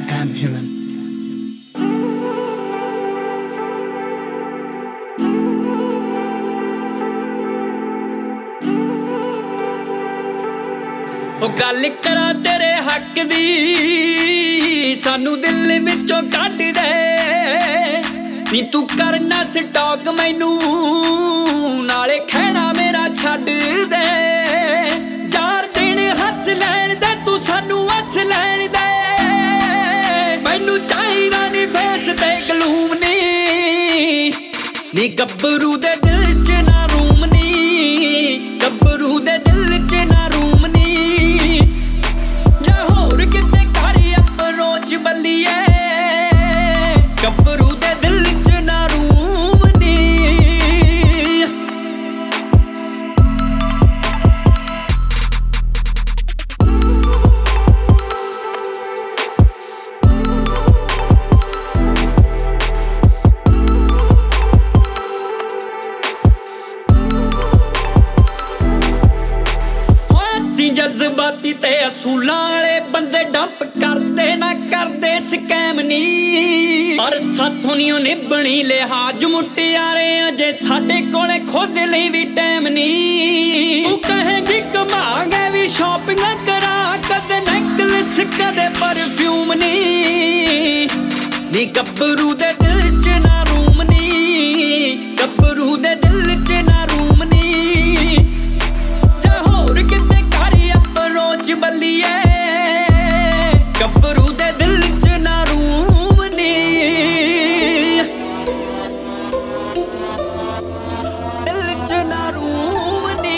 am human. ਉਹ ਗੱਲ ਕਰਾਂ ਤੇਰੇ ਹੱਕ ਦੀ, ਸਾਨੂੰ ਦਿਲ ਵਿੱਚੋਂ ਕੱਢ ਦੇ ਨੀ ਤੂੰ ਕਰਨਾ ਸਟਾਕ ਮੈਨੂੰ, ਨਾਲੇ ਖਹਿਣਾ ਮੇਰਾ ਛੱਡ ਦੇ। ਚਾਰ ਦਿਨ ਹੱਸ ਲੈਣ ਦੇ ਤੂੰ ਸਾਨੂੰ ਹੱਸ ਲੈਣ ਦੇ, ਮੈਨੂੰ ਚਾਹੀਦਾ ਨੀ ਫੇਸ ਤੇ ਗਲੂਮ ਨੀ ਗੱਭਰੂ ਦੇ ਦਿਲ ਚ ਨਾ ਰੂਮ ਨੀ, ਗੱਭਰੂ ਦੇ ਦਿਲ ਚ ਨਾ ਰੂਮ ਨੀ। ਜਾਂ ਹੋਰ ਕਿਤੇ ਕਰ ਅਪਰੋਚ ਬੱਲੀਏ, ਗੱਭਰੂ ਦੇ ਦਿਲ ਚ ਨਾ ਰੂਮ ਨੀ। ਜਜ਼ਬਾਤੀ ਤੇ ਅਸੂਲਾਂ ਵਾਲੇ ਬੰਦੇ ਡੰਪ ਕਰਦੇ ਨਾ ਕਰਦੇ ਸਕੈਮ ਨੀ, ਪਰ ਸਾਥੋਂ ਨੀ ਉਹ ਨਿਭਣੀ ਲਿਹਾਜ਼ ਮੁਟਿਆਰੇ, ਅਜੇ ਸਾਡੇ ਕੋਲੇ ਖੁਦ ਲਈ ਵੀ ਟਾਈਮ ਨੀ। ਤੂੰ ਕਹੇਗੀ ਘੁਮਾਂਗੇ ਵੀ ਸ਼ਾਪਿੰਗ ਕਰਾਂ, ਕਦੇ ਨੈਕਲੈਸ ਕਦੇ ਪਰਫਿਊਮ ਨੀ ਗੱਭਰੂ ਦੇ ਦਿਲ ਚ ਨਾ ਰੂਮ ਨੀ, ਗੱਭਰੂ ਦੇ ਦਿਲ ਚ ਨਾ ਰੂਮ ਨੀ। ਬੱਲੀਏ ਗੱਭਰੂ ਦੇ ਦਿਲ ਚ ਨਾ ਰੂਮ ਨੀ, ਦਿਲ ਚ ਨਾ ਰੂਮ ਨੀ।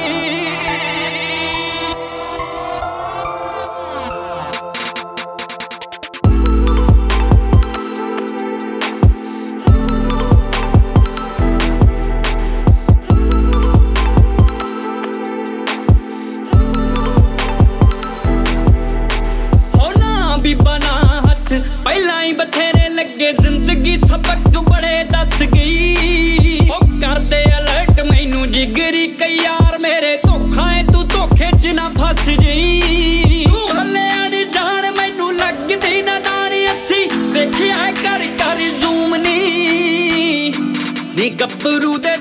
ਪਹਿਲਾਂ ਹੀ ਬਥੇਰੇ ਲੱਗੇ, ਜ਼ਿੰਦਗੀ ਸਬਕ ਬੜੇ ਦੱਸ ਗਈ। ਉਹ ਕਰਦੇ ਅਲਰਟ ਮੈਨੂੰ ਜਿਗਰੀ ਕਈ ਯਾਰ ਮੇਰੇ, ਧੋਖਾ ਏ ਤੂੰ ਧੋਖੇ ਚ ਨਾ ਫਸ ਜਈ। ਤੂੰ ਹੱਲਿਆ ਨੀ ਜਾਣ ਮੈਨੂੰ ਲੱਗਦੀ ਨਾਦਾਨ, ਅਸੀਂ ਵੇਖਿਆ ਕਰ ਜ਼ੂਮ ਨੀ ਗੱਭਰੂ ਦੇ